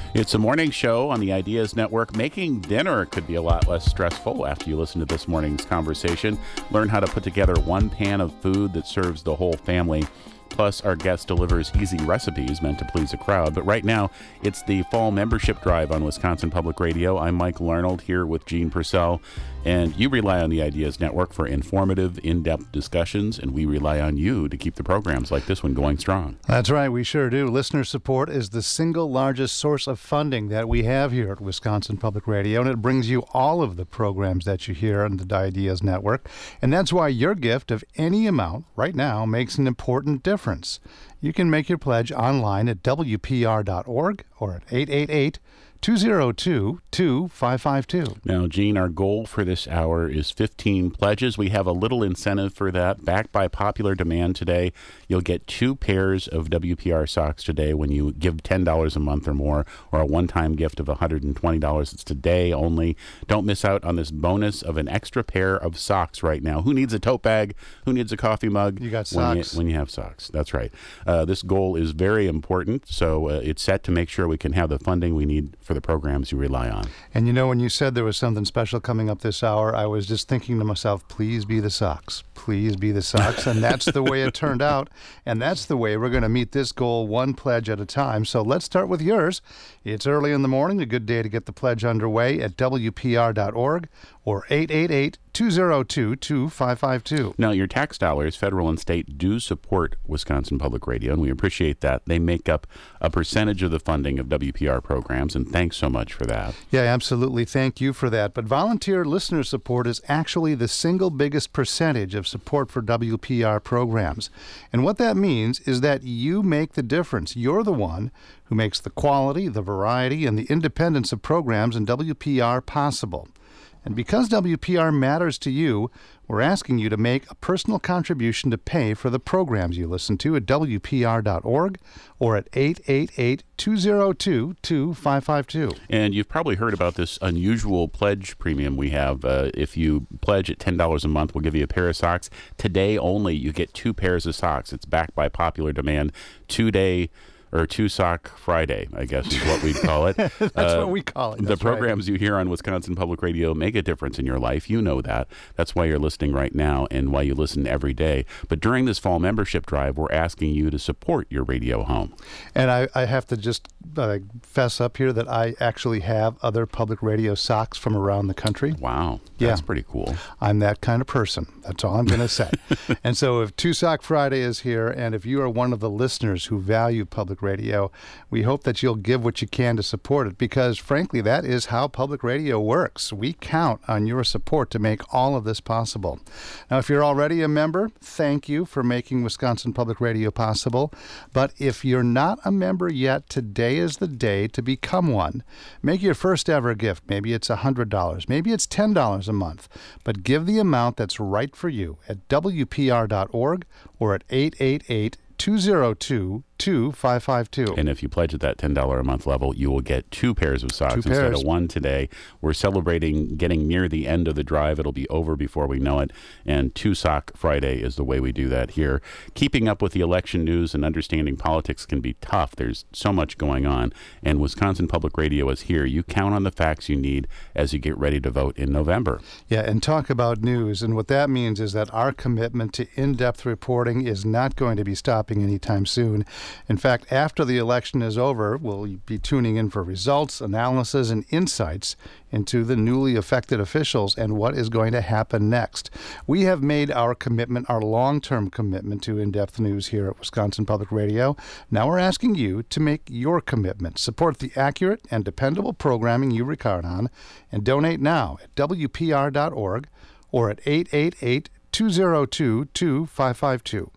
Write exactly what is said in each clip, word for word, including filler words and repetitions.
It's a morning show on the Ideas Network. Making dinner could be a lot less stressful after you listen to this morning's conversation. Learn how to put together one pan of food that serves the whole family. Plus, our guest delivers easy recipes meant to please a crowd. But right now, it's the fall membership drive on Wisconsin Public Radio. I'm Mike Larnold here with Gene Purcell, and you rely on the Ideas Network for informative, in-depth discussions, and we rely on you to keep the programs like this one going strong. That's right, we sure do. Listener support is the single largest source of funding that we have here at Wisconsin Public Radio, and it brings you all of the programs that you hear on the Ideas Network. And that's why your gift of any amount right now makes an important difference. You can make your pledge online at W P R dot org or at eight eight eight, two oh two, two five five two. Now, Gene, our goal for this hour is fifteen pledges. We have a little incentive for that. Backed by popular demand today, you'll get two pairs of W P R socks today when you give ten dollars a month or more, or a one-time gift of one hundred twenty dollars. It's today only. Don't miss out on this bonus of an extra pair of socks right now. Who needs a tote bag? Who needs a coffee mug? You got when socks. You, when you have socks. That's right. Uh, this goal is very important, so uh, it's set to make sure we can have the funding we need for the programs you rely on. And you know, when you said there was something special coming up this hour, I was just thinking to myself, please be the socks. Please be the socks. And that's the way it turned out. And that's the way we're going to meet this goal one pledge at a time. So let's start with yours. It's early in the morning, a good day to get the pledge underway at W P R dot org or eight eight eight, two oh two, two five five two. Now, your tax dollars, federal and state, do support Wisconsin Public Radio, and we appreciate that. They make up a percentage of the funding of W P R programs, and thanks so much for that. Yeah, absolutely. Thank you for that. But volunteer listener support is actually the single biggest percentage of support for W P R programs. And what that means is that you make the difference. You're the one who makes the quality, the variety, and the independence of programs in W P R possible. And because W P R matters to you, we're asking you to make a personal contribution to pay for the programs you listen to at W P R dot org or at eight eight eight, two oh two, two five five two. And you've probably heard about this unusual pledge premium we have. Uh, if you pledge at ten dollars a month, we'll give you a pair of socks. Today only, you get two pairs of socks. It's backed by popular demand. Two-day or Two Sock Friday, I guess is what we'd call it. That's uh, what we call it. The That's programs right. you hear on Wisconsin Public Radio make a difference in your life. You know that. That's why you're listening right now and why you listen every day. But during this fall membership drive, we're asking you to support your radio home. And I, I have to just uh, fess up here that I actually have other public radio socks from around the country. Wow. That's yeah. pretty cool. I'm that kind of person. That's all I'm going to say. And so if Two Sock Friday is here, and if you are one of the listeners who value public radio, we hope that you'll give what you can to support it, because frankly, that is how public radio works. We count on your support to make all of this possible. Now, if you're already a member, thank you for making Wisconsin Public Radio possible. But if you're not a member yet, today is the day to become one. Make your first ever gift. Maybe it's one hundred dollars. Maybe it's ten dollars a month. But give the amount that's right for you at W P R dot org or at eight eight eight, two oh two, two five five two. And if you pledge at that ten dollars a month level, you will get two pairs of socks two instead pairs. of one today. We're celebrating getting near the end of the drive. It'll be over before we know it. And Two Sock Friday is the way we do that here. Keeping up with the election news and understanding politics can be tough. There's so much going on. And Wisconsin Public Radio is here. You count on the facts you need as you get ready to vote in November. Yeah, and talk about news. And what that means is that our commitment to in-depth reporting is not going to be stopping anytime soon. In fact, after the election is over, we'll be tuning in for results, analysis, and insights into the newly elected officials and what is going to happen next. We have made our commitment, our long-term commitment to in-depth news here at Wisconsin Public Radio. Now we're asking you to make your commitment. Support the accurate and dependable programming you count on, and donate now at W P R dot org or at eight eight eight, two oh two, two five five two.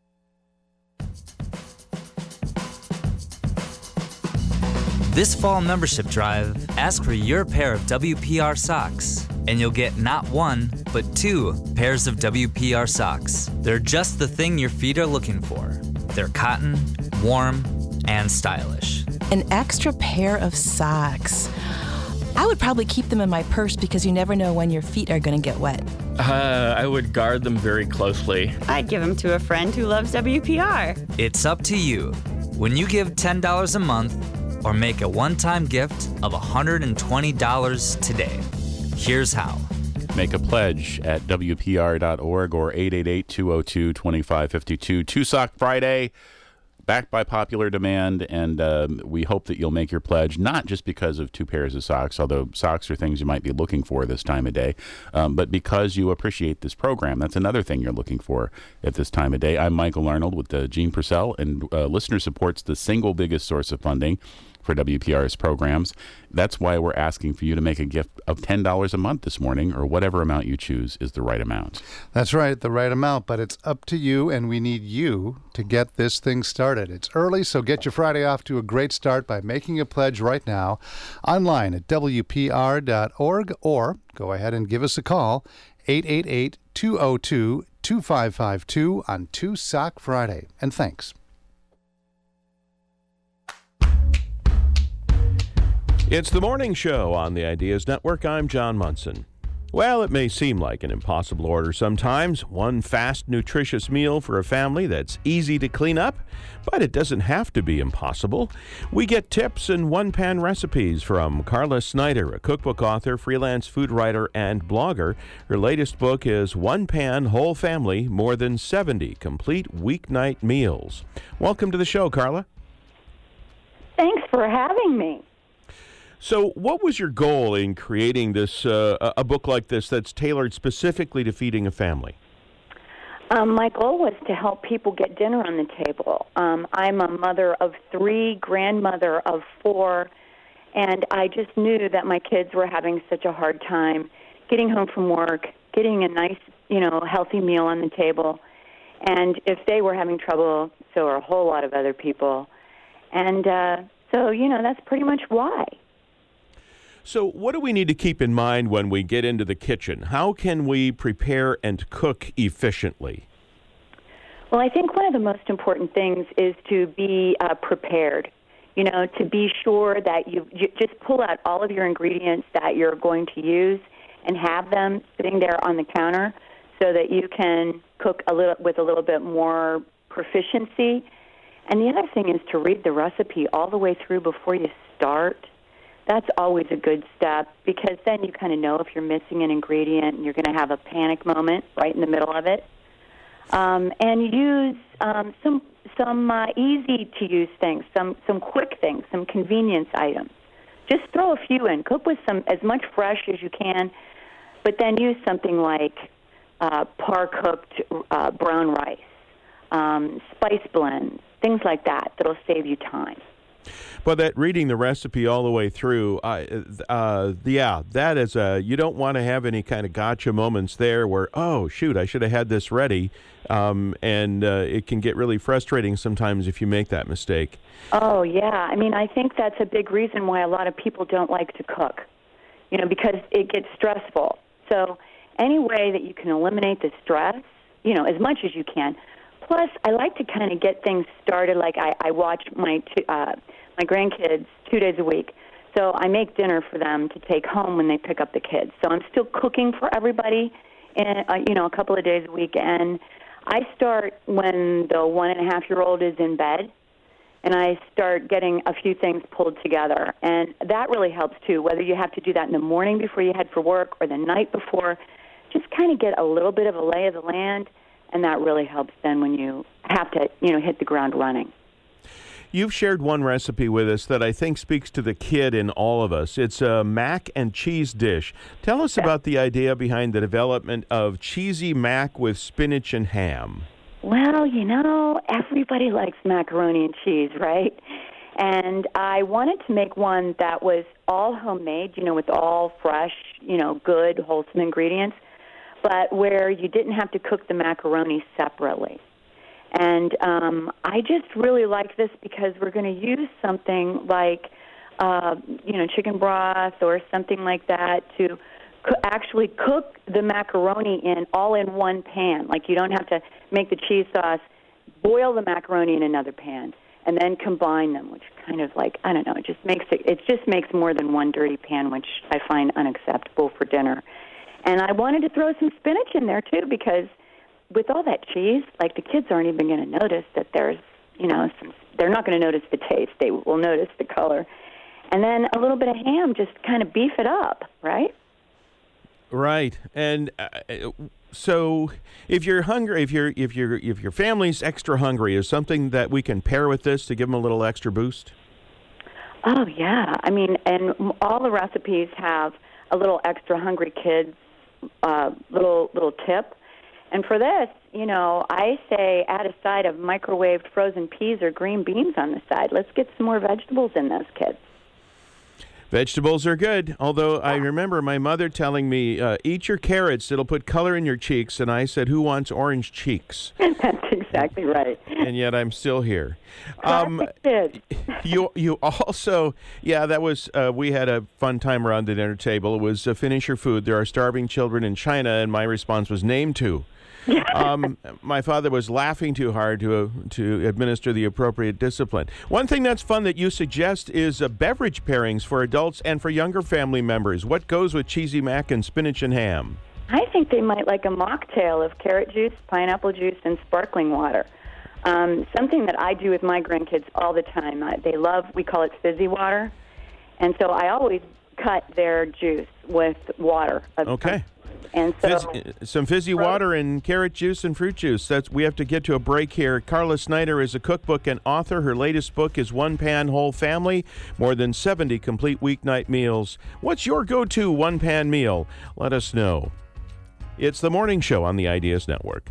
This fall membership drive, ask for your pair of W P R socks, and you'll get not one, but two pairs of W P R socks. They're just the thing your feet are looking for. They're cotton, warm, and stylish. An extra pair of socks. I would probably keep them in my purse because you never know when your feet are going to get wet. Uh, I would guard them very closely. I'd give them to a friend who loves W P R. It's up to you. When you give ten dollars a month or make a one-time gift of one hundred twenty dollars today. Here's how. Make a pledge at W P R dot org or eight eight eight, two oh two, two five five two. Two Sock Friday, backed by popular demand, and um, we hope that you'll make your pledge, not just because of two pairs of socks, although socks are things you might be looking for this time of day, um, but because you appreciate this program. That's another thing you're looking for at this time of day. I'm Michael Arnold with uh, Gene Purcell, and uh, listener support's the single biggest source of funding for W P R's programs. That's why we're asking for you to make a gift of ten dollars a month this morning, or whatever amount you choose is the right amount. That's right, the right amount, but it's up to you, and we need you to get this thing started. It's early, so get your Friday off to a great start by making a pledge right now online at W P R dot org, or go ahead and give us a call, eight eight eight, two oh two, two five five two on Two Sock Friday. And thanks. It's the morning show on the Ideas Network. I'm John Munson. Well, it may seem like an impossible order sometimes, one fast, nutritious meal for a family that's easy to clean up, but it doesn't have to be impossible. We get tips and one-pan recipes from Carla Snyder, a cookbook author, freelance food writer, and blogger. Her latest book is One Pan, Whole Family, More Than seventy Complete Weeknight Meals. Welcome to the show, Carla. Thanks for having me. So what was your goal in creating this uh, a book like this that's tailored specifically to feeding a family? Um, my goal was to help people get dinner on the table. Um, I'm a mother of three, grandmother of four, and I just knew that my kids were having such a hard time getting home from work, getting a nice, you know, healthy meal on the table. And if they were having trouble, so are a whole lot of other people. And uh, so, you know, that's pretty much why. So what do we need to keep in mind when we get into the kitchen? How can we prepare and cook efficiently? Well, I think one of the most important things is to be uh, prepared. You know, to be sure that you, you just pull out all of your ingredients that you're going to use and have them sitting there on the counter so that you can cook a little with a little bit more proficiency. And the other thing is to read the recipe all the way through before you start. That's always a good step, because then you kind of know if you're missing an ingredient and you're going to have a panic moment right in the middle of it. Um, and use um, some some uh, easy-to-use things, some, some quick things, some convenience items. Just throw a few in. Cook with some as much fresh as you can, but then use something like uh, par-cooked uh, brown rice, um, spice blends, things like that that'll save you time. Well, that reading the recipe all the way through, uh, uh, yeah, that is a, you don't want to have any kind of gotcha moments there where, oh, shoot, I should have had this ready, um, and uh, it can get really frustrating sometimes if you make that mistake. Oh, yeah. I mean, I think that's a big reason why a lot of people don't like to cook, you know, because it gets stressful. So any way that you can eliminate the stress, you know, as much as you can. Plus, I like to kind of get things started. Like I, I watch my two, uh, my grandkids two days a week, so I make dinner for them to take home when they pick up the kids. So I'm still cooking for everybody, in, uh, you know, a couple of days a week. And I start when the one and a half year old is in bed, and I start getting a few things pulled together, and that really helps too. Whether you have to do that in the morning before you head for work or the night before, just kind of get a little bit of a lay of the land. And that really helps then when you have to, you know, hit the ground running. You've shared one recipe with us that I think speaks to the kid in all of us. It's a mac and cheese dish. Tell us about the idea behind the development of cheesy mac with spinach and ham. Well, you know, everybody likes macaroni and cheese, right? And I wanted to make one that was all homemade, you know, with all fresh, you know, good, wholesome ingredients, but where you didn't have to cook the macaroni separately. And um, I just really like this because we're going to use something like, uh, you know, chicken broth or something like that to co- actually cook the macaroni in all in one pan. Like you don't have to make the cheese sauce, boil the macaroni in another pan, and then combine them, which kind of like, I don't know, it just makes it, it just makes more than one dirty pan, which I find unacceptable for dinner. And I wanted to throw some spinach in there, too, because with all that cheese, like the kids aren't even going to notice that there's, you know, some, they're not going to notice the taste. They will notice the color. And then a little bit of ham, just kind of beef it up, right? Right. And uh, so if you're hungry, if you're if you're if your family's extra hungry, is something that we can pair with this to give them a little extra boost? Oh, yeah. I mean, and all the recipes have a little extra hungry kids uh, little little tip. And for this, you know, I say add a side of microwaved frozen peas or green beans on the side. Let's get some more vegetables in those kids. Vegetables are good, although I remember my mother telling me, uh, eat your carrots, it'll put color in your cheeks, and I said, who wants orange cheeks? That's exactly right. And yet I'm still here. Um, kids. you you also, yeah, that was, uh, we had a fun time around the dinner table. It was uh, finish your food. There are starving children in China, and my response was name two. um, my father was laughing too hard to uh, to administer the appropriate discipline. One thing that's fun that you suggest is uh, beverage pairings for adults and for younger family members. What goes with cheesy mac and spinach and ham? I think they might like a mocktail of carrot juice, pineapple juice, and sparkling water. Um, something that I do with my grandkids all the time. Uh, they love, we call it fizzy water. And so I always cut their juice with water. Okay. And so, Fizz, some fizzy water and carrot juice and fruit juice. That's we have to get to a break here. Carla Snyder is a cookbook and author. Her latest book is One Pan Whole Family, more than seventy complete weeknight meals. What's your go-to one-pan meal? Let us know. It's the morning show on the Ideas Network.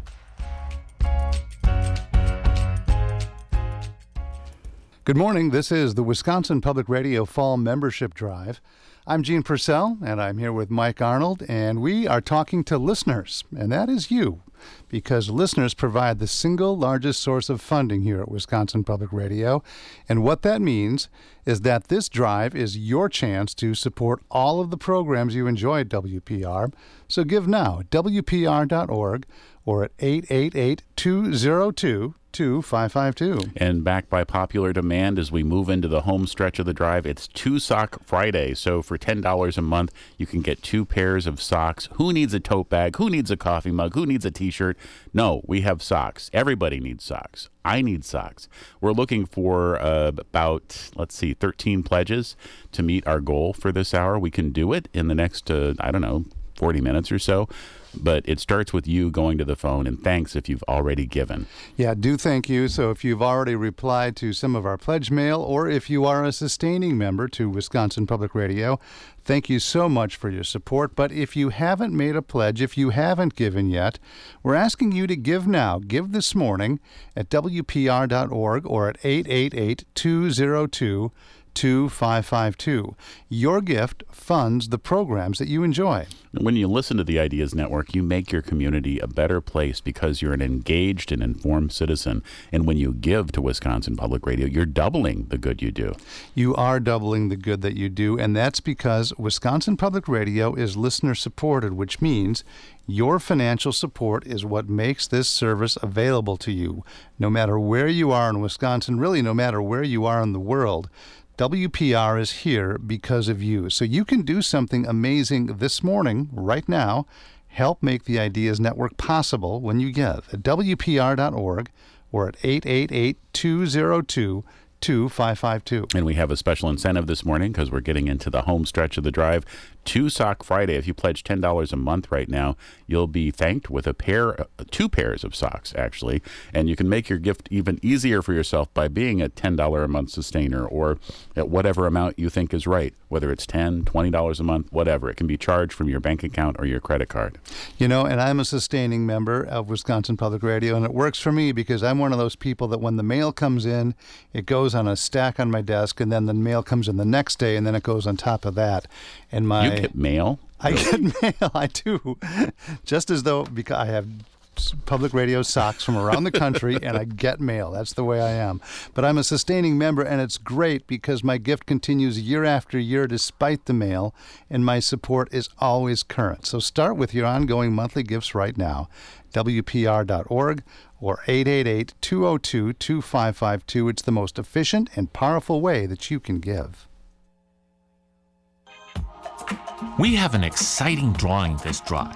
Good morning. This is the Wisconsin Public Radio Fall Membership Drive. I'm Gene Purcell, and I'm here with Mike Arnold, and we are talking to listeners, and that is you, because listeners provide the single largest source of funding here at Wisconsin Public Radio, and what that means is that this drive is your chance to support all of the programs you enjoy at W P R, so give now at W P R dot org or at eight eight eight, two oh two, two five five two. And backed by popular demand as we move into the home stretch of the drive, it's Two Sock Friday. So for ten dollars a month, you can get two pairs of socks. Who needs a tote bag? Who needs a coffee mug? Who needs a t-shirt? No, we have socks. Everybody needs socks. I need socks. We're looking for uh, about, let's see, thirteen pledges to meet our goal for this hour. We can do it in the next, uh, I don't know, forty minutes or so. But it starts with you going to the phone, and thanks if you've already given. Yeah, do thank you. So if you've already replied to some of our pledge mail, or if you are a sustaining member to Wisconsin Public Radio, thank you so much for your support. But if you haven't made a pledge, if you haven't given yet, we're asking you to give now. Give this morning at W P R dot org or at eight eight eight, two oh two, two five five two. Your gift funds the programs that you enjoy. When you listen to the Ideas Network, you make your community a better place because you're an engaged and informed citizen. And when you give to Wisconsin Public Radio, you're doubling the good you do. You are doubling the good that you do, and that's because Wisconsin Public Radio is listener-supported, which means your financial support is what makes this service available to you. No matter where you are in Wisconsin, really no matter where you are in the world, W P R is here because of you. So you can do something amazing this morning, right now. Help make the Ideas Network possible when you give at W P R dot org or at eight eight eight, two oh two, two five five two. And we have a special incentive this morning because we're getting into the home stretch of the drive. Two Sock Friday. If you pledge ten dollars a month right now, you'll be thanked with a pair, two pairs of socks, actually. And you can make your gift even easier for yourself by being a ten dollars a month sustainer or at whatever amount you think is right, whether it's ten dollars, twenty dollars a month, whatever. It can be charged from your bank account or your credit card. You know, and I'm a sustaining member of Wisconsin Public Radio, and it works for me because I'm one of those people that when the mail comes in, it goes on a stack on my desk, and then the mail comes in the next day, and then it goes on top of that. And my You get mail? I get mail, I do. Just as though, because I have public radio socks from around the country and I get mail. That's the way I am. But I'm a sustaining member, and it's great because my gift continues year after year despite the mail, and my support is always current. So start with your ongoing monthly gifts right now. W P R dot org or eight eight eight, two oh two, two five five two. It's the most efficient and powerful way that you can give. We have an exciting drawing this drive.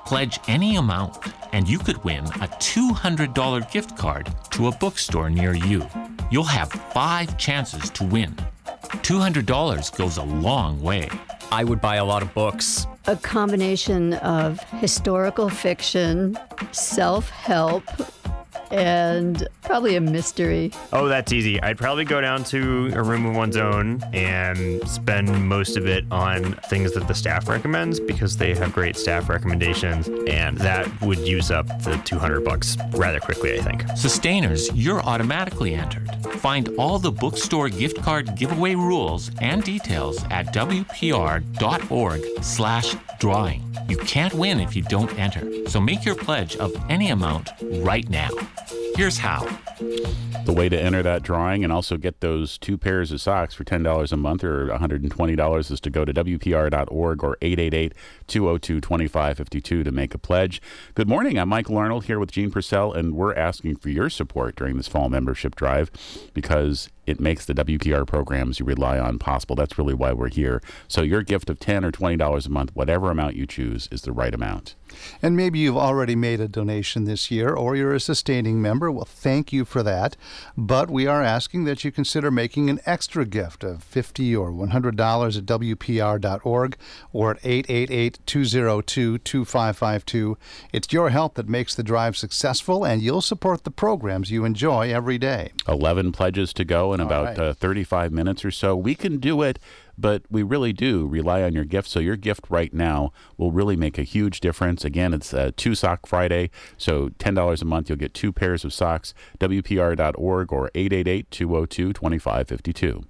Pledge any amount, and you could win a two hundred dollars gift card to a bookstore near you. You'll have five chances to win. two hundred dollars goes a long way. I would buy a lot of books. A combination of historical fiction, self-help, and probably a mystery. Oh, that's easy. I'd probably go down to a room of one's own and spend most of it on things that the staff recommends because they have great staff recommendations, and that would use up the two hundred bucks rather quickly, I think. Sustainers, you're automatically entered. Find all the bookstore gift card giveaway rules and details at wpr.org slash drawing. You can't win if you don't enter, so make your pledge of any amount right now. Here's how. The way to enter that drawing and also get those two pairs of socks for ten dollars a month or one hundred twenty dollars is to go to w p r dot org or eight eight eight, two oh two, two five five two to make a pledge. Good morning. I'm Michael Arnold here with Gene Purcell, and we're asking for your support during this fall membership drive because it makes the W P R programs you rely on possible. That's really why we're here. So your gift of ten dollars or twenty dollars a month, whatever amount you choose, is the right amount. And maybe you've already made a donation this year, or you're a sustaining member. Well, thank you for that. But we are asking that you consider making an extra gift of fifty dollars or one hundred dollars at w p r dot org or at eight eight eight, two oh two, two five five two. It's your help that makes the drive successful, and you'll support the programs you enjoy every day. eleven pledges to go in All about right. uh, thirty-five minutes or so. We can do it, but we really do rely on your gift. So your gift right now will really make a huge difference. Again, it's uh, Two Sock Friday, so ten dollars a month. You'll get two pairs of socks, w p r dot org or eight eight eight, two oh two, two five five two.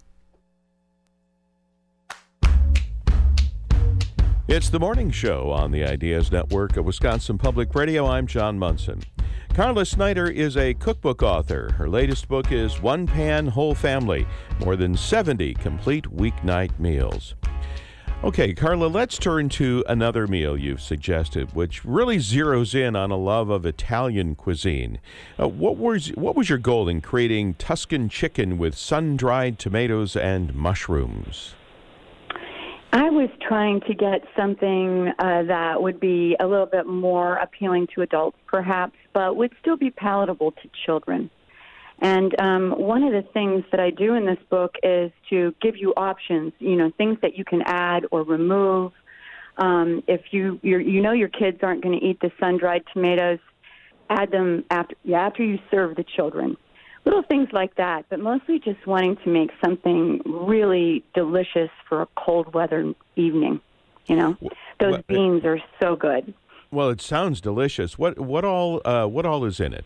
It's the morning show on the Ideas Network of Wisconsin Public Radio. I'm John Munson. Carla Snyder is a cookbook author. Her latest book is One Pan Whole Family, more than seventy complete weeknight meals. Okay, Carla, let's turn to another meal you've suggested, which really zeroes in on a love of Italian cuisine. Uh, what was what was your goal in creating Tuscan chicken with sun-dried tomatoes and mushrooms? I was trying to get something uh, that would be a little bit more appealing to adults, perhaps, but would still be palatable to children. And um, one of the things that I do in this book is to give you options, you know, things that you can add or remove. Um, if you you're, you know your kids aren't going to eat the sun-dried tomatoes, add them after after you serve the children. Little things like that, but mostly just wanting to make something really delicious for a cold weather evening. You know, those well, beans are so good. Well, it sounds delicious. What what all uh, what all is in it?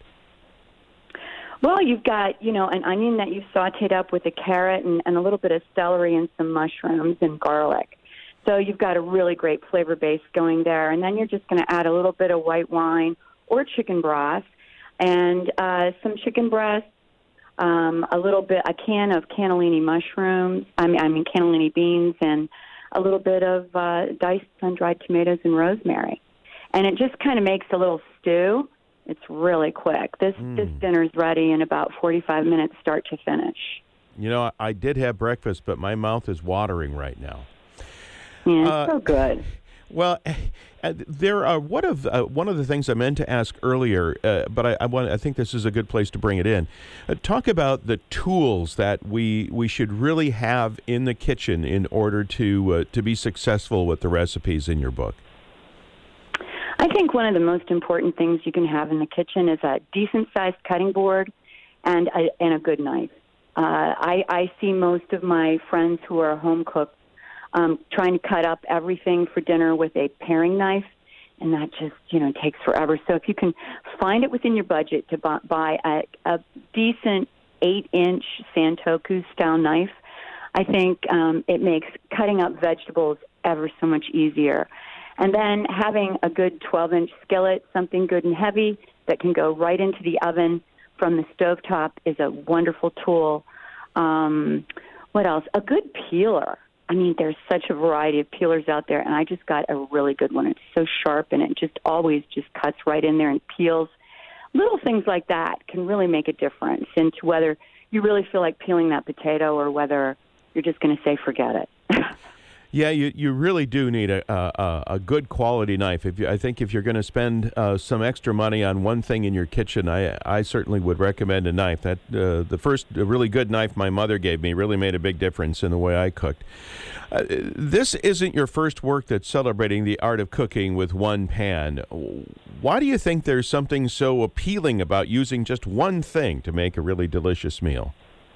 Well, you've got, you know, an onion that you've sauteed up with a carrot and, and a little bit of celery and some mushrooms and garlic. So you've got a really great flavor base going there. And then you're just going to add a little bit of white wine or chicken broth and uh, some chicken breast, um, a little bit, a can of cannellini mushrooms, I mean, I mean cannellini beans, and a little bit of uh, diced sun-dried tomatoes and rosemary. And it just kind of makes a little stew. It's really quick. This mm. this dinner's ready in about forty-five minutes, start to finish. You know, I did have breakfast, but my mouth is watering right now. Yeah, it's uh, so good. Well, uh, there are one of uh, one of the things I meant to ask earlier, uh, but I, I want I think this is a good place to bring it in. Uh, talk about the tools that we we should really have in the kitchen in order to uh, to be successful with the recipes in your book. I think one of the most important things you can have in the kitchen is a decent-sized cutting board and a, and a good knife. Uh, I, I see most of my friends who are home cooks um, trying to cut up everything for dinner with a paring knife, and that just, you know, takes forever. So if you can find it within your budget to buy, buy a, a decent eight-inch Santoku-style knife, I think um, it makes cutting up vegetables ever so much easier. And then having a good twelve-inch skillet, something good and heavy that can go right into the oven from the stovetop, is a wonderful tool. Um, what else? A good peeler. I mean, there's such a variety of peelers out there, and I just got a really good one. It's so sharp, and it just always just cuts right in there and peels. Little things like that can really make a difference into whether you really feel like peeling that potato or whether you're just going to say forget it. Yeah, you, you really do need a, a a good quality knife. If you, I think if you're going to spend uh, some extra money on one thing in your kitchen, I I certainly would recommend a knife. That uh, the first really good knife my mother gave me really made a big difference in the way I cooked. Uh, this isn't your first work that's celebrating the art of cooking with one pan. Why do you think there's something so appealing about using just one thing to make a really delicious meal?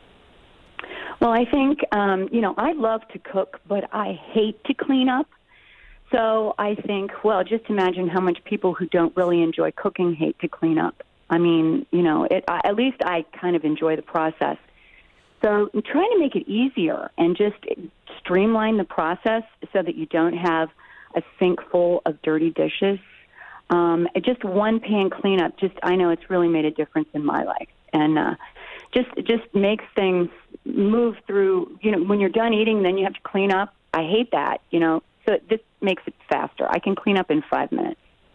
Well, I think, um, you know, I love to cook, but I hate to clean up. So I think, well, just imagine how much people who don't really enjoy cooking hate to clean up. I mean, you know, it, I, at least I kind of enjoy the process. So I'm trying to make it easier and just streamline the process so that you don't have a sink full of dirty dishes. Um, just one pan cleanup, just I know it's really made a difference in my life. And uh, just just makes things move through, you know, when you're done eating, then you have to clean up. I hate that, you know, so this makes it faster. I can clean up in five minutes.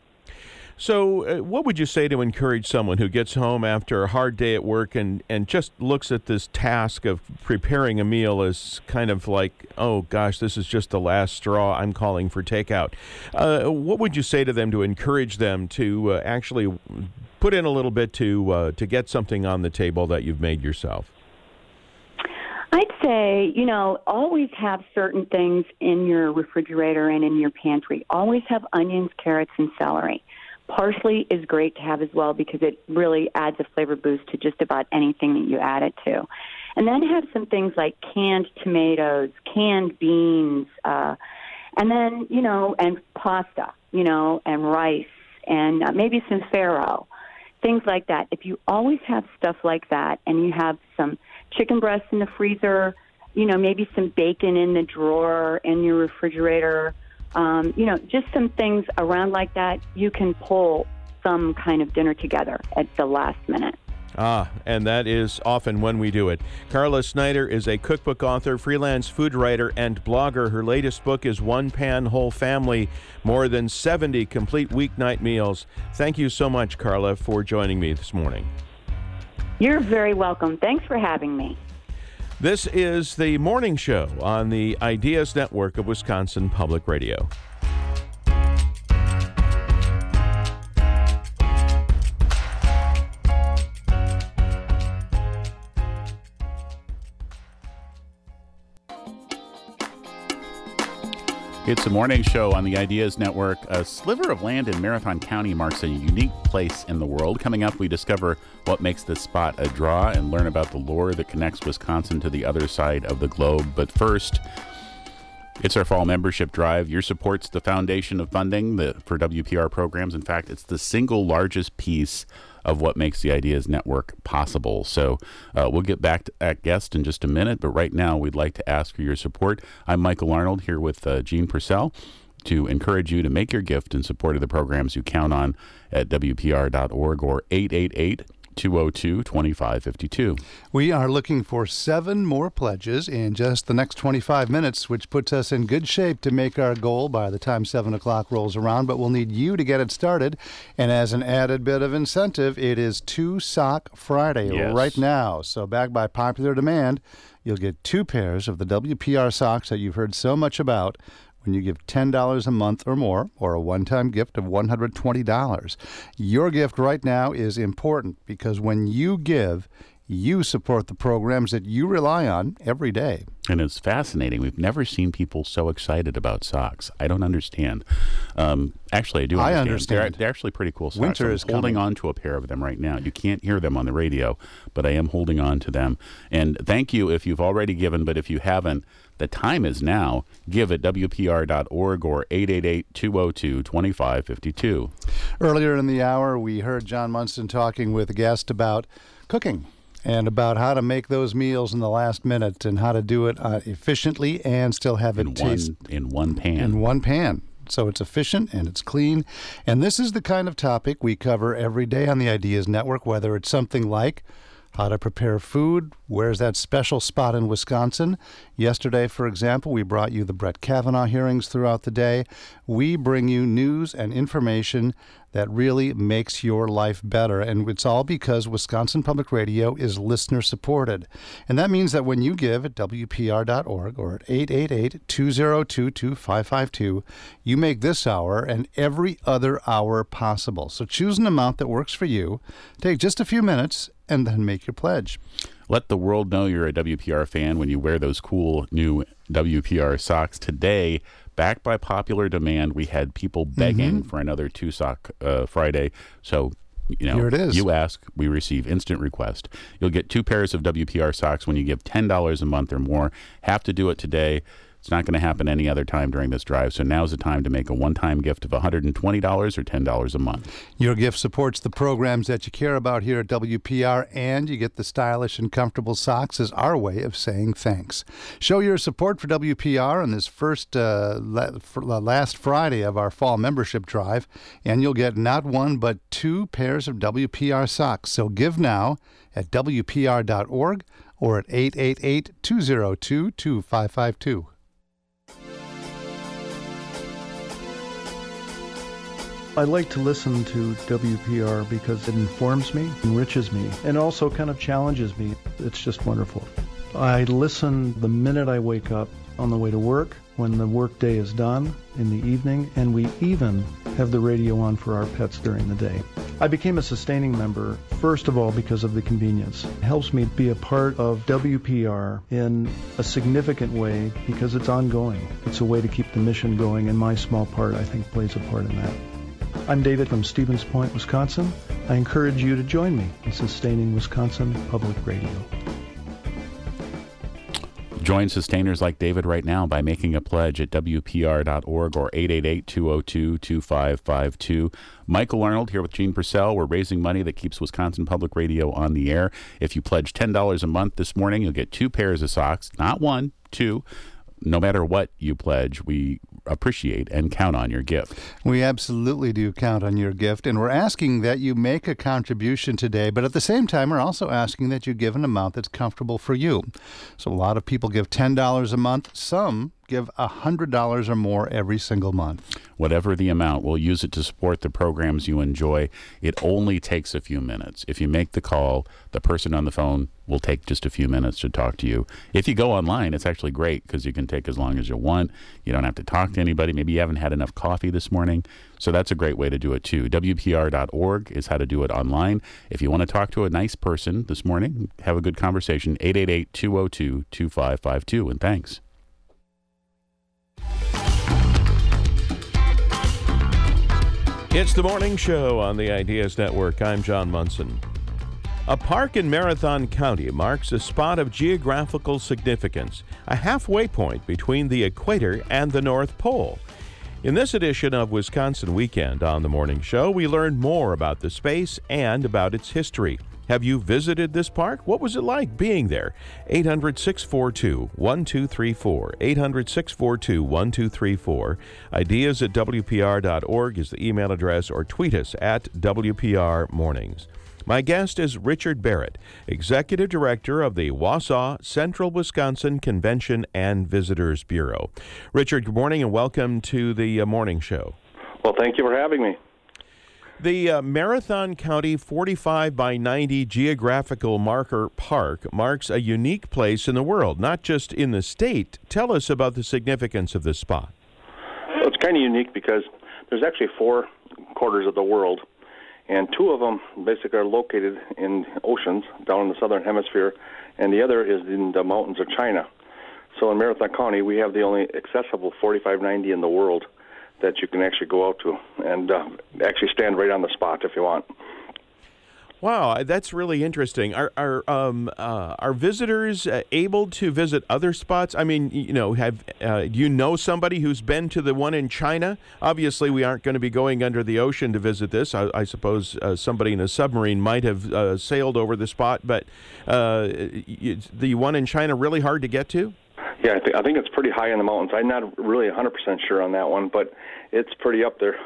So uh, what would you say to encourage someone who gets home after a hard day at work and, and just looks at this task of preparing a meal as kind of like, oh, gosh, this is just the last straw, I'm calling for takeout. Uh, what would you say to them to encourage them to uh, actually put in a little bit to uh, to get something on the table that you've made yourself? I'd say, you know, always have certain things in your refrigerator and in your pantry. Always have onions, carrots, and celery. Parsley is great to have as well because it really adds a flavor boost to just about anything that you add it to. And then have some things like canned tomatoes, canned beans, uh, and then, you know, and pasta, you know, and rice, and uh, maybe some farro, things like that. If you always have stuff like that and you have some chicken breasts in the freezer, you know, maybe some bacon in the drawer in your refrigerator, um, you know, just some things around like that, you can pull some kind of dinner together at the last minute. Ah, and that is often when we do it. Carla Snyder is a cookbook author, freelance food writer, and blogger. Her latest book is One Pan Whole Family, more than seventy complete weeknight meals. Thank you so much, Carla, for joining me this morning. You're very welcome. Thanks for having me. This is the Morning Show on the Ideas Network of Wisconsin Public Radio. It's the Morning Show on the Ideas Network. A sliver of land in Marathon County marks a unique place in the world. Coming up, we discover what makes this spot a draw and learn about the lore that connects Wisconsin to the other side of the globe. But first, it's our fall membership drive. Your support's the foundation of funding the, for W P R programs. In fact, it's the single largest piece of what makes the Ideas Network possible. So uh, we'll get back to that guest in just a minute, but right now we'd like to ask for your support. I'm Michael Arnold here with uh, Gene Purcell to encourage you to make your gift in support of the programs you count on at W P R dot org or eight eight eight, two oh two, two five five two. We are looking for seven more pledges in just the next twenty-five minutes, which puts us in good shape to make our goal by the time seven o'clock rolls around, but we'll need you to get it started. And as an added bit of incentive, it is Two Sock Friday Yes. right now. So back by popular demand, you'll get two pairs of the W P R socks that you've heard so much about when you give ten dollars a month or more, or a one-time gift of one hundred twenty dollars. Your gift right now is important because when you give, you support the programs that you rely on every day. And it's fascinating. We've never seen people so excited about socks. I don't understand. Um, actually, I do I understand. understand. They're, they're actually pretty cool socks. Winter I'm is holding coming. on to a pair of them right now. You can't hear them on the radio, but I am holding on to them. And thank you if you've already given, but if you haven't, the time is now. Give at W P R dot org or eight eight eight, two oh two, two five five two. Earlier in the hour, we heard John Munson talking with a guest about cooking and about how to make those meals in the last minute and how to do it uh, efficiently and still have it In taste one, in one pan. in one pan. So it's efficient and it's clean. And this is the kind of topic we cover every day on the Ideas Network, whether it's something like how to prepare food, where's that special spot in Wisconsin. Yesterday, for example, we brought you the Brett Kavanaugh hearings throughout the day. We bring you news and information that really makes your life better. And it's all because Wisconsin Public Radio is listener supported. And that means that when you give at W P R dot org or at eight eight eight, two oh two, two five five two, you make this hour and every other hour possible. So choose an amount that works for you. Take just a few minutes and then make your pledge. Let the world know you're a W P R fan when you wear those cool new W P R socks. Today, backed by popular demand, we had people begging mm-hmm. for another two sock uh, Friday. So, you know, here it is. You ask, we receive instant request. You'll get two pairs of W P R socks when you give ten dollars a month or more. Have to do it today. It's not going to happen any other time during this drive. So now's the time to make a one-time gift of one hundred twenty dollars or ten dollars a month. Your gift supports the programs that you care about here at W P R, and you get the stylish and comfortable socks as our way of saying thanks. Show your support for W P R on this first uh, la- for, uh, last Friday of our fall membership drive, and you'll get not one but two pairs of W P R socks. So give now at W P R dot org or at eight eight eight, two oh two, two five five two. I like to listen to W P R because it informs me, enriches me, and also kind of challenges me. It's just wonderful. I listen the minute I wake up, on the way to work, when the workday is done, in the evening, and we even have the radio on for our pets during the day. I became a sustaining member, first of all, because of the convenience. It helps me be a part of W P R in a significant way because it's ongoing. It's a way to keep the mission going, and my small part, I think, plays a part in that. I'm David from Stevens Point, Wisconsin. I encourage you to join me in sustaining Wisconsin Public Radio. Join sustainers like David right now by making a pledge at W P R dot org or eight eight eight, two oh two, two five five two. Michael Arnold here with Gene Purcell. We're raising money that keeps Wisconsin Public Radio on the air. If you pledge ten dollars a month this morning, you'll get two pairs of socks, not one, two. No matter what you pledge, we appreciate and count on your gift. We absolutely do count on your gift, and we're asking that you make a contribution today, but at the same time, we're also asking that you give an amount that's comfortable for you. So a lot of people give ten dollars a month. Some give one hundred dollars or more every single month. Whatever the amount, we'll use it to support the programs you enjoy. It only takes a few minutes. If you make the call, the person on the phone will take just a few minutes to talk to you. If you go online, it's actually great because you can take as long as you want. You don't have to talk to anybody. Maybe you haven't had enough coffee this morning. So that's a great way to do it too. W P R dot org is how to do it online. If you want to talk to a nice person this morning, have a good conversation, eight eight eight, two oh two, two five five two, and thanks. It's the morning show on the Ideas Network. I'm John Munson. A park in Marathon County marks a spot of geographical significance, a halfway point between the equator and the North Pole. In this edition of Wisconsin Weekend on the morning show, we learn more about the space and about its history. Have you visited this park? What was it like being there? eight hundred, six four two, one two three four. eight hundred, six four two, one two three four. Ideas at W P R dot org is the email address, or tweet us at W P R Mornings. My guest is Richard Barrett, Executive Director of the Wausau Central Wisconsin Convention and Visitors Bureau. Richard, good morning and welcome to the uh, morning show. Well, thank you for having me. The uh, Marathon County forty-five by ninety Geographical Marker Park marks a unique place in the world, not just in the state. Tell us about the significance of this spot. Well, it's kind of unique because there's actually four quarters of the world, and two of them basically are located in oceans down in the southern hemisphere, and the other is in the mountains of China. So in Marathon County, we have the only accessible forty-five ninety in the world that you can actually go out to and uh, actually stand right on the spot if you want. Wow, that's really interesting. Are are um uh, are visitors uh, able to visit other spots? I mean, you know, have uh, do you know somebody who's been to the one in China? Obviously, we aren't going to be going under the ocean to visit this. I, I suppose uh, somebody in a submarine might have uh, sailed over the spot, but uh, the one in China really hard to get to? Yeah, I, th- I think it's pretty high in the mountains. I'm not really one hundred percent sure on that one, but it's pretty up there.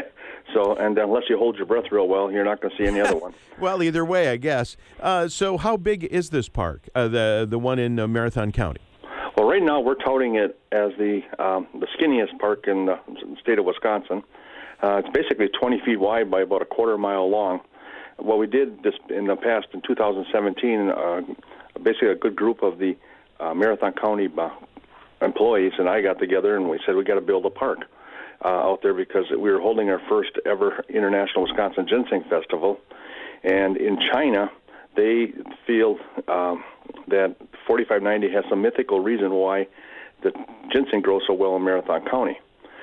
So, and unless you hold your breath real well, you're not going to see any other one. Well, either way, I guess. Uh, so how big is this park, uh, the the one in uh, Marathon County? Well, right now we're touting it as the um, the skinniest park in the state of Wisconsin. Uh, it's basically twenty feet wide by about a quarter mile long. What we did this in the past, in two thousand seventeen, uh, basically a good group of the uh, Marathon County uh, employees and I got together and we said we got to build a park uh, out there because we were holding our first ever International Wisconsin Ginseng Festival. And in China, they feel um, that forty-five ninety has some mythical reason why the ginseng grows so well in Marathon County.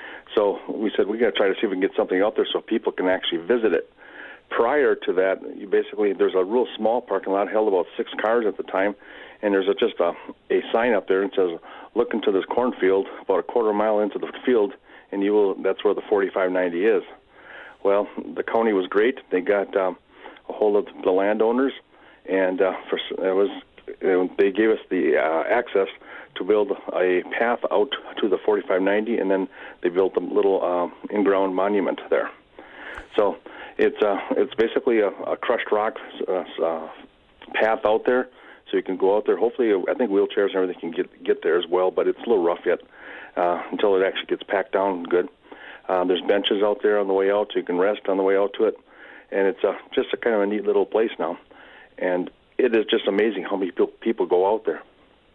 So we said we got to try to see if we can get something out there so people can actually visit it. Prior to that, you basically there's a real small parking lot, held about six cars at the time, and there's a, just a, a sign up there that says, "Look into this cornfield about a quarter mile into the field, and you will." That's where the forty-five ninety is. Well, the county was great. They got um, a hold of the landowners, and uh, for it was uh, they gave us the uh, access to build a path out to the forty-five ninety, and then they built a little uh, in-ground monument there. So it's uh, it's basically a, a crushed rock uh, uh, path out there, so you can go out there. Hopefully, I think wheelchairs and everything can get get there as well, but it's a little rough yet uh, until it actually gets packed down good. Uh, there's benches out there on the way out, so you can rest on the way out to it, and it's uh, just a kind of a neat little place now. And it is just amazing how many people go out there.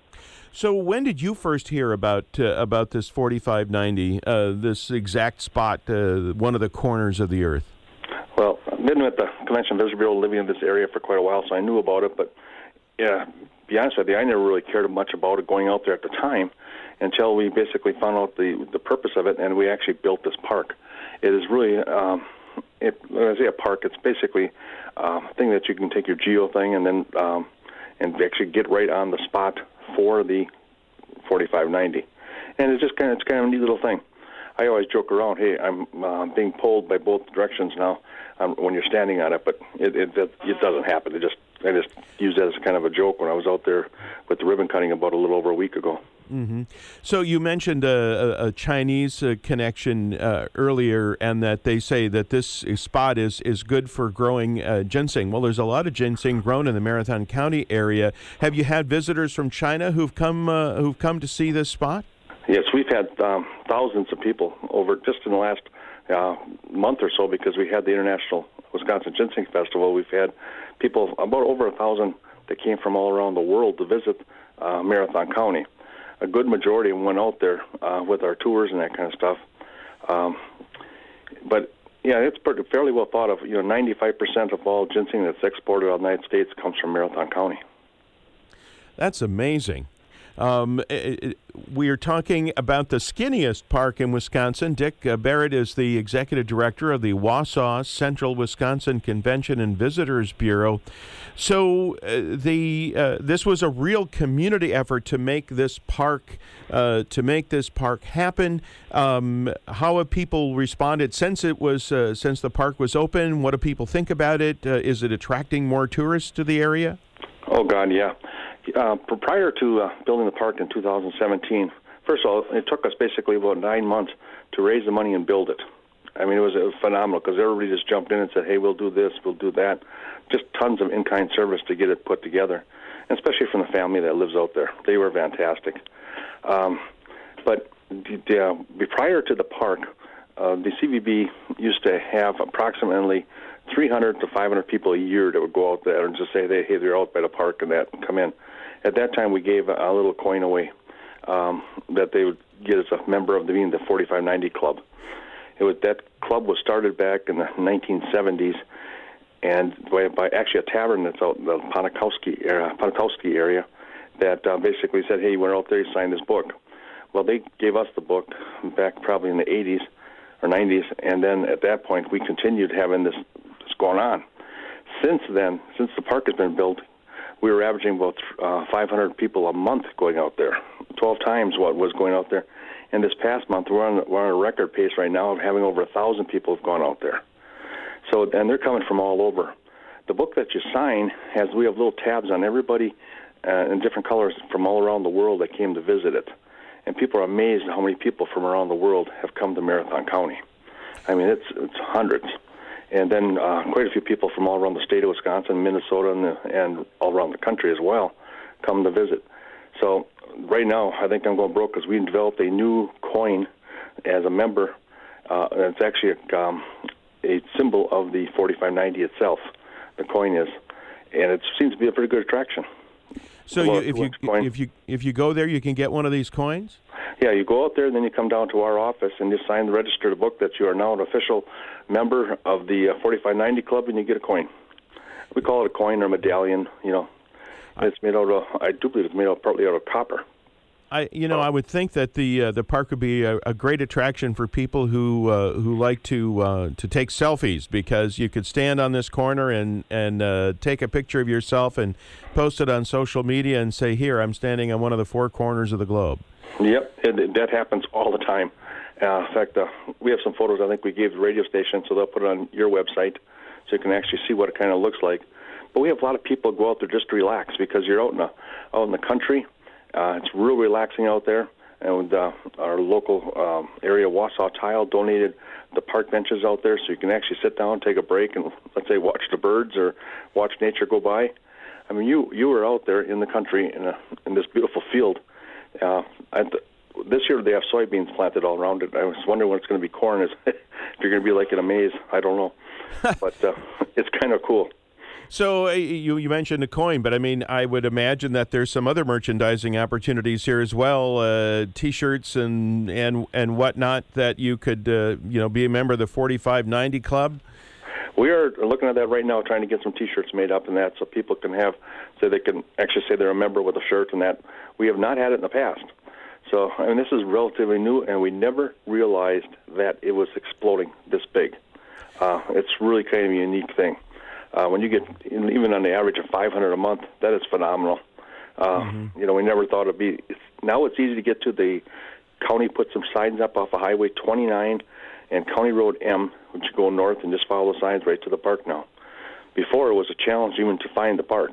So when did you first hear about uh, about this forty-five ninety, uh, this exact spot, uh, one of the corners of the earth? Well, I've been with the Convention Visitors Bureau, living in this area for quite a while, so I knew about it. But yeah, to be honest with you, I never really cared much about it going out there at the time until we basically found out the the purpose of it, and we actually built this park. It is really, um, it, when I say a park, it's basically uh, a thing that you can take your geo thing and then um, and actually get right on the spot for the forty-five ninety, and it's just kind of it's kind of a neat little thing. I always joke around, hey, I'm uh, being pulled by both directions now um, when you're standing on it, but it, it it doesn't happen. It just I just used that as kind of a joke when I was out there with the ribbon cutting about a little over a week ago. Mm-hmm. So you mentioned a, a, a Chinese uh, connection uh, earlier, and that they say that this spot is, is good for growing uh, ginseng. Well, there's a lot of ginseng grown in the Marathon County area. Have you had visitors from China who've come uh, who've come to see this spot? Yes, we've had um, thousands of people over just in the last uh, month or so because we had the International Wisconsin Ginseng Festival. We've had people, about over a thousand, that came from all around the world to visit uh, Marathon County. A good majority went out there uh, with our tours and that kind of stuff. Um, but, yeah, it's pretty, fairly well thought of. You know, ninety-five percent of all ginseng that's exported out of the United States comes from Marathon County. That's amazing. Um, it, it, we are talking about the skinniest park in Wisconsin. Dick uh, Barrett is the executive director of the Wausau Central Wisconsin Convention and Visitors Bureau. So uh, the uh, this was a real community effort to make this park uh, to make this park happen. Um, how have people responded since it was uh, since the park was open? What do people think about it? Uh, is it attracting more tourists to the area? Oh God, yeah. Uh, prior to uh, building the park in two thousand seventeen, first of all, it took us basically about nine months to raise the money and build it. I mean, it was, it was phenomenal because everybody just jumped in and said, hey, we'll do this, we'll do that. Just tons of in-kind service to get it put together, and especially from the family that lives out there. They were fantastic. Um, but uh, prior to the park, uh, the C V B used to have approximately three hundred to five hundred people a year that would go out there and just say, they, hey, they're out by the park and that, and come in. At that time, we gave a, a little coin away um, that they would get as a member of the, the forty-five ninety Club. It was, that club was started back in the nineteen seventies, and by, by actually a tavern that's out in the Ponakowski area, Ponakowski area that uh, basically said, hey, you went out there, you signed this book. Well, they gave us the book back probably in the eighties or nineties, and then at that point, we continued having this, this going on. Since then, since the park has been built, we were averaging about uh, five hundred people a month going out there, twelve times what was going out there. And this past month, we're on, we're on a record pace right now of having over one thousand people have gone out there. So, and they're coming from all over. The book that you sign has, we have little tabs on everybody uh, in different colors from all around the world that came to visit it. And people are amazed how many people from around the world have come to Marathon County. I mean, it's it's hundreds. And then uh, quite a few people from all around the state of Wisconsin, Minnesota, and, the, and all around the country as well come to visit. So right now, I think I'm going broke because we developed a new coin as a member. Uh, and it's actually a, um, a symbol of the forty-five ninety itself, the coin is. And it seems to be a pretty good attraction. So you, if you if you if you go there, you can get one of these coins? Yeah, you go out there, and then you come down to our office, and you sign the register to book that you are now an official member of the uh, forty-five ninety Club, and you get a coin. We call it a coin or medallion, you know. It's made out of, I do believe it's made out partly out of copper. I, you know, I would think that the uh, the park would be a, a great attraction for people who uh, who like to uh, to take selfies, because you could stand on this corner and and uh, take a picture of yourself and post it on social media and say, "Here, I'm standing on one of the four corners of the globe." Yep, it, that happens all the time. Uh, in fact, uh, we have some photos I think we gave the radio station, so they'll put it on your website so you can actually see what it kind of looks like. But we have a lot of people go out there just to relax because you're out in the out in the country. Uh, it's real relaxing out there, and uh, our local um, area, Wausau Tile, donated the park benches out there so you can actually sit down, take a break, and let's say watch the birds or watch nature go by. I mean, you you were out there in the country in a in this beautiful field. Uh, and this year they have soybeans planted all around it. I was wondering when it's going to be corn. Is if you're going to be like in a maze, I don't know, but uh, it's kind of cool. So uh, you you mentioned a coin, but I mean, I would imagine that there's some other merchandising opportunities here as well, uh, T-shirts and and and whatnot, that you could uh, you know be a member of the forty-five ninety Club. We are looking at that right now, trying to get some T-shirts made up and that, so people can have, so they can actually say they're a member with a shirt and that. We have not had it in the past. So, I mean, this is relatively new, and we never realized that it was exploding this big. Uh, it's really kind of a unique thing. Uh, when you get, even on the average of five hundred a month, that is phenomenal. Uh, mm-hmm. You know, we never thought it'd be, it's, now it's easy to get to. The county put some signs up off of Highway twenty-nine and County Road M, which you go north and just follow the signs right to the park now. Before, it was a challenge even to find the park.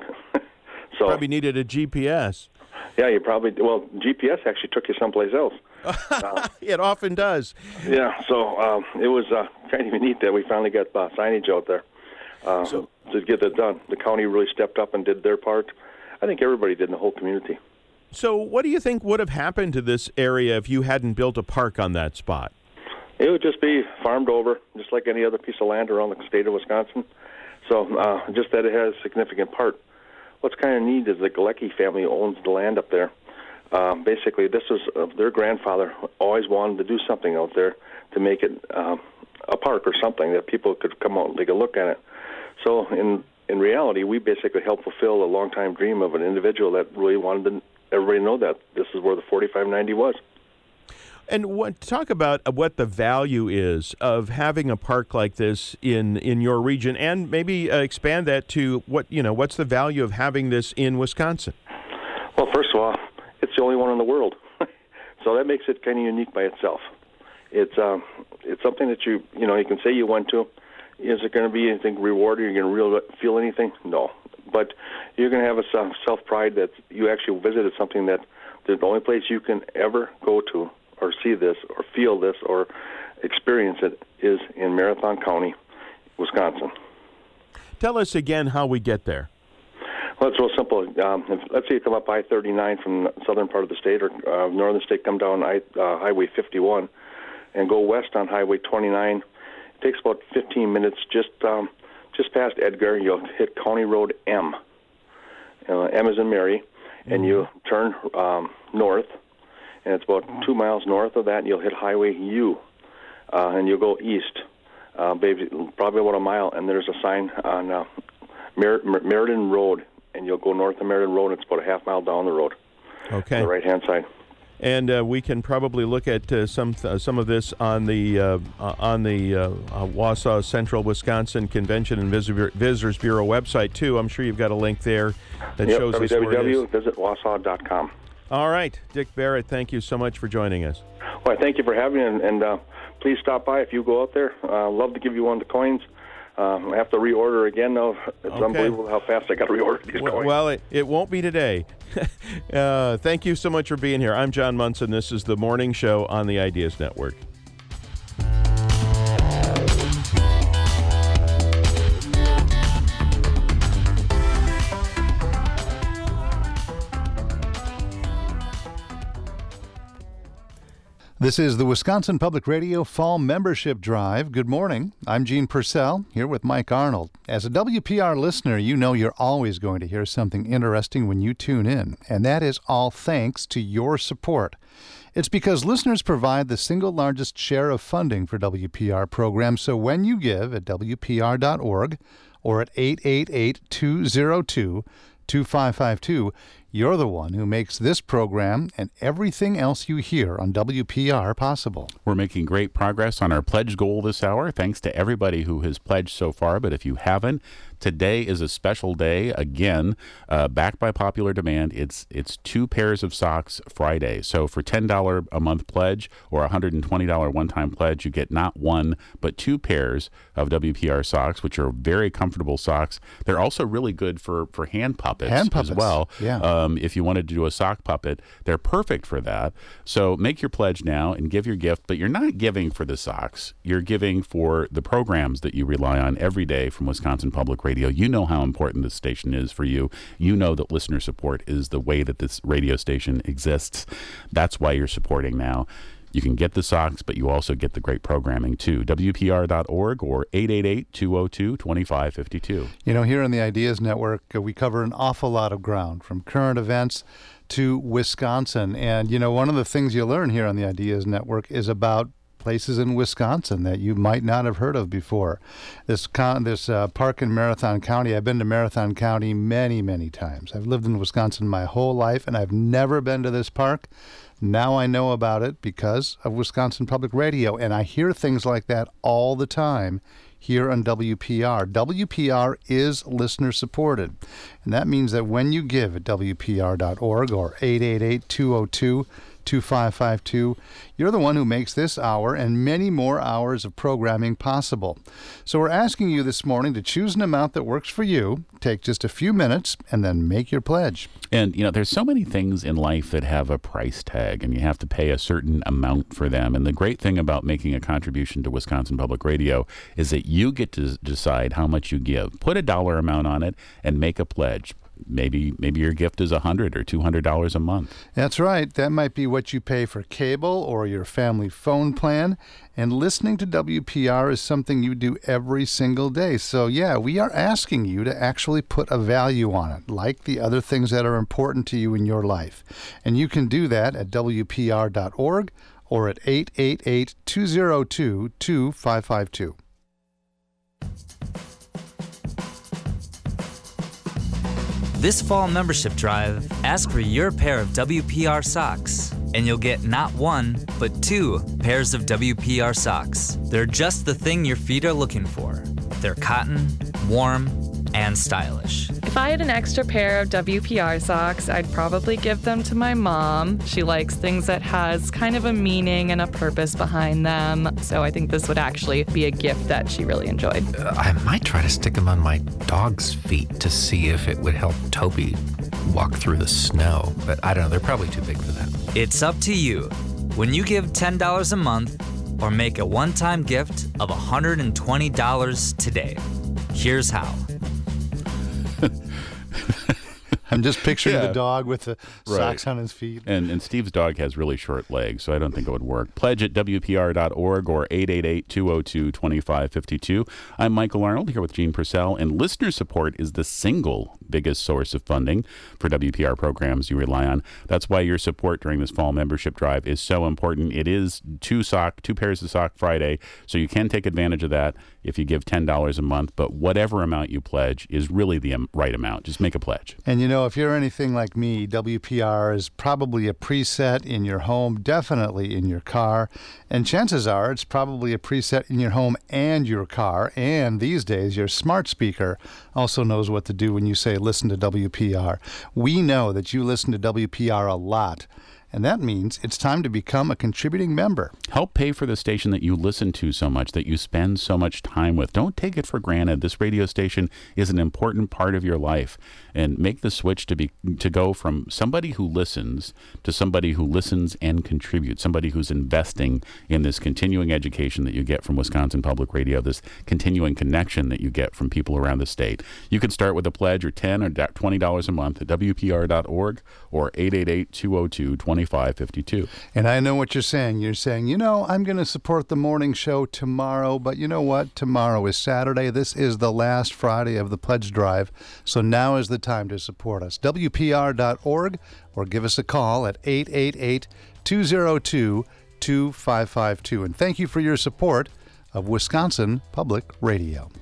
So probably needed a G P S. Yeah, you probably, well, G P S actually took you someplace else. Uh, it often does. Yeah, so um, it was uh, kind of neat that we finally got uh, signage out there uh, so, to get that done. The county really stepped up and did their part. I think everybody did in the whole community. So what do you think would have happened to this area if you hadn't built a park on that spot? It would just be farmed over, just like any other piece of land around the state of Wisconsin. So uh, just that it has a significant part. What's kind of neat is the Galecki family owns the land up there. Um, basically, this was uh, their grandfather always wanted to do something out there to make it um, a park or something that people could come out and take a look at it. So in in reality, we basically helped fulfill a long-time dream of an individual that really wanted to, everybody to know that this is where the forty-five ninety was. And what, talk about what the value is of having a park like this in, in your region, and maybe uh, expand that to what, you know, what's the value of having this in Wisconsin? Well, first of all, it's the only one in the world, so that makes it kind of unique by itself. It's um, it's something that you you know you can say you went to. Is it going to be anything rewarding? Are you going to really feel anything? No, but you're going to have a self pride that you actually visited something that the only place you can ever go to or see this, or feel this, or experience it is in Marathon County, Wisconsin. Tell us again how we get there. Well, it's real simple. Um, if, let's say you come up I thirty-nine from the southern part of the state, or uh, northern state, come down I, uh, Highway fifty-one, and go west on Highway twenty-nine. It takes about fifteen minutes. Just um, just past Edgar, you'll hit County Road M. Uh, M is in Mary, and mm-hmm. you turn um, north. And it's about two miles north of that, and you'll hit Highway U, uh, and you'll go east, uh, maybe, probably about a mile, and there's a sign on uh, Mer- Mer- Meriden Road, and you'll go north of Meriden Road, and it's about a half mile down the road. Okay. On the right-hand side. And uh, we can probably look at uh, some uh, some of this on the uh, uh, on the uh, uh, Wausau Central Wisconsin Convention and Visitor- Visitors Bureau website too. I'm sure you've got a link there that yep, shows w w w dot visit wausau dot com. All right, Dick Barrett, thank you so much for joining us. Well, thank you for having me, and, and uh, please stop by if you go out there. Uh, love to give you one of the coins. Um, I have to reorder again, though. It's Okay. unbelievable how fast I got to reorder these Well, coins. well it, it won't be today. uh, thank you so much for being here. I'm John Munson. This is the Morning Show on the Ideas Network. This is the Wisconsin Public Radio Fall Membership Drive. Good morning. I'm Gene Purcell, here with Mike Arnold. As a W P R listener, you know you're always going to hear something interesting when you tune in, and that is all thanks to your support. It's because listeners provide the single largest share of funding for W P R programs, so when you give at W P R dot org or at eight eight eight, two oh two, two five five two, you're the one who makes this program and everything else you hear on W P R possible. We're making great progress on our pledge goal this hour. Thanks to everybody who has pledged so far. But if you haven't, today is a special day. Again, uh, backed by popular demand, it's it's two pairs of socks Friday. So for ten dollars a month pledge or a one hundred twenty dollars one-time pledge, you get not one, but two pairs of W P R socks, which are very comfortable socks. They're also really good for, for hand puppets, Hand puppets, as well. yeah. Um, if you wanted to do a sock puppet, they're perfect for that. So make your pledge now and give your gift, but you're not giving for the socks. You're giving for the programs that you rely on every day from Wisconsin Public Radio. You know how important this station is for you. You know that listener support is the way that this radio station exists. That's why you're supporting now. You can get the socks, but you also get the great programming too. W P R dot org or eight eight eight, two oh two, two five five two. You know, here on the Ideas Network, uh, we cover an awful lot of ground, from current events to Wisconsin. And, you know, one of the things you learn here on the Ideas Network is about places in Wisconsin that you might not have heard of before. This con- this uh, park in Marathon County, I've been to Marathon County many, many times. I've lived in Wisconsin my whole life, and I've never been to this park. Now I know about it because of Wisconsin Public Radio, and I hear things like that all the time here on W P R. W P R is listener supported, and that means that when you give at W P R dot org or eight eight eight, two oh two, two five five two, you're the one who makes this hour and many more hours of programming possible. So we're asking you this morning to choose an amount that works for you, take just a few minutes, and then make your pledge. And, you know, there's so many things in life that have a price tag, and you have to pay a certain amount for them. And the great thing about making a contribution to Wisconsin Public Radio is that you get to decide how much you give. Put a dollar amount on it and make a pledge. Maybe maybe your gift is one hundred dollars or two hundred dollars a month. That's right. That might be what you pay for cable or your family phone plan. And listening to W P R is something you do every single day. So, yeah, we are asking you to actually put a value on it, like the other things that are important to you in your life. And you can do that at W P R dot org or at eight eight eight, two oh two, two five five two. This fall membership drive, ask for your pair of W P R socks, and you'll get not one, but two pairs of W P R socks. They're just the thing your feet are looking for. They're cotton, warm, and stylish. If I had an extra pair of W P R socks, I'd probably give them to my mom. She likes things that has kind of a meaning and a purpose behind them. So I think this would actually be a gift that she really enjoyed. Uh, I might try to stick them on my dog's feet to see if it would help Toby walk through the snow. But I don't know, they're probably too big for that. It's up to you. When you give ten dollars a month or make a one-time gift of one hundred twenty dollars today, here's how. I'm just picturing Yeah. the dog with the Right. socks on his feet. And and Steve's dog has really short legs, so I don't think it would work. Pledge at W P R dot org or eight eight eight, two oh two, two five five two. I'm Michael Arnold here with Gene Purcell, and listener support is the single biggest source of funding for W P R programs you rely on. That's why your support during this fall membership drive is so important. It is two sock, two pairs of sock Friday, so you can take advantage of that if you give ten dollars a month, but whatever amount you pledge is really the um, right amount. Just make a pledge. And you know, if you're anything like me, W P R is probably a preset in your home, definitely in your car. And chances are it's probably a preset in your home and your car. And these days, your smart speaker also knows what to do when you say, listen to W P R. We know that you listen to W P R a lot. And that means it's time to become a contributing member. Help pay for the station that you listen to so much, that you spend so much time with. Don't take it for granted. This radio station is an important part of your life. And make the switch to be to go from somebody who listens to somebody who listens and contributes, somebody who's investing in this continuing education that you get from Wisconsin Public Radio, this continuing connection that you get from people around the state. You can start with a pledge or ten dollars or twenty dollars a month at W P R dot org or eight eight eight, two oh two, two five five two. And I know what you're saying. You're saying, you know, I'm going to support the morning show tomorrow, but you know what? Tomorrow is Saturday. This is the last Friday of the pledge drive, so now is the time to support us. W P R dot org or give us a call at eight eight eight, two oh two, two five five two. And thank you for your support of Wisconsin Public Radio.